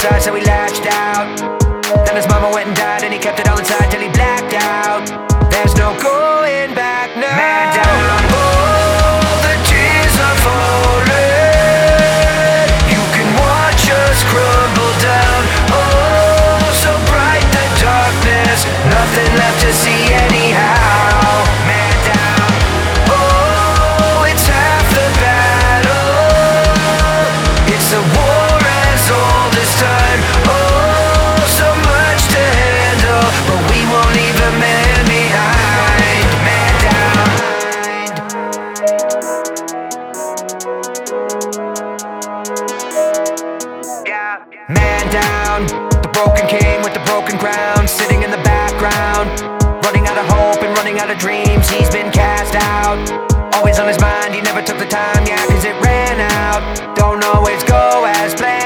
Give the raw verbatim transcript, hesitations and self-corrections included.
inside, so he latched out. Then his mama went and died, and he kept it all inside till he blacked out. There's no going back now. Man down, oh, the tears are falling. You can watch us crumble down. Oh, so bright the darkness, nothing left to see anyhow. Man down, oh, it's half the battle. It's a war as old as time. Oh, so much to handle, but we won't leave a man behind. Man down. Yeah. Man down, the broken king with the broken crown, sitting in the background, running out of hope and running out of dreams. He's been cast out, always on his mind, he never took the time, yeah, cause it ran out. Don't always go as planned.